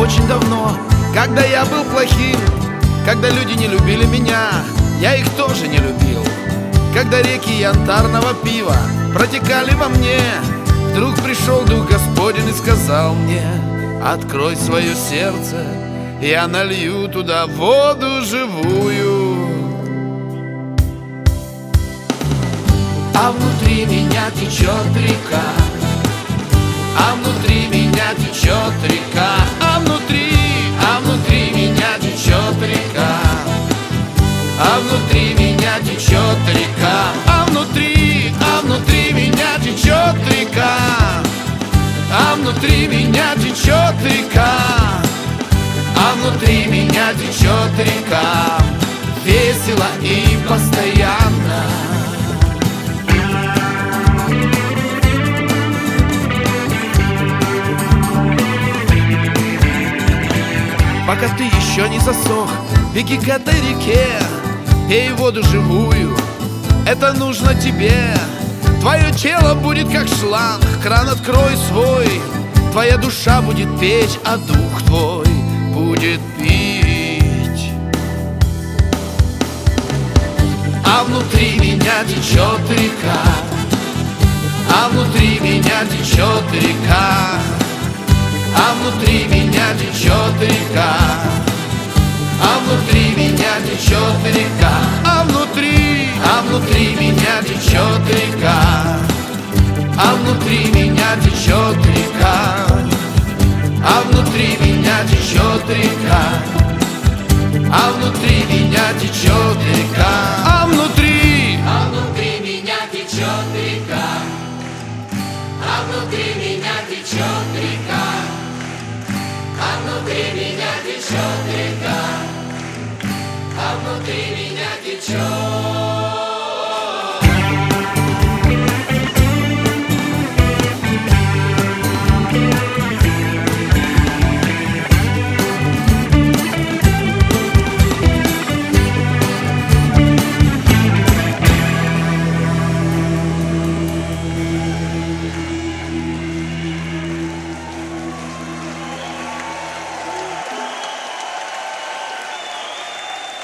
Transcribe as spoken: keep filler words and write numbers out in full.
очень давно, когда я был плохим, когда люди не любили меня, я их тоже не любил. Когда реки янтарного пива протекали во мне, вдруг пришел Дух Господень и сказал мне: открой свое сердце, я налью туда воду живую. А внутри меня течет река, а внутри меня течет река, а внутри, а внутри меня течет река, а внутри меня течет река, а внутри, а внутри меня течет река, а внутри меня течет река, а внутри меня течет река, весело и постоянно. Пока ты еще не засох, беги к этой реке, пей воду живую, это нужно тебе. Твое тело будет как шланг, кран открой свой, твоя душа будет петь, а дух твой будет пить. А внутри меня течет река, а внутри меня течет река, а внутри меня течет река, а внутри меня течет река, а внутри, а внутри меня течет река, а внутри меня течет река, а внутри меня течет река, а внутри меня течет река, а внутри, а внутри меня течет река, а внутри меня течет река, а внутри меня течет река, а внутри меня течет.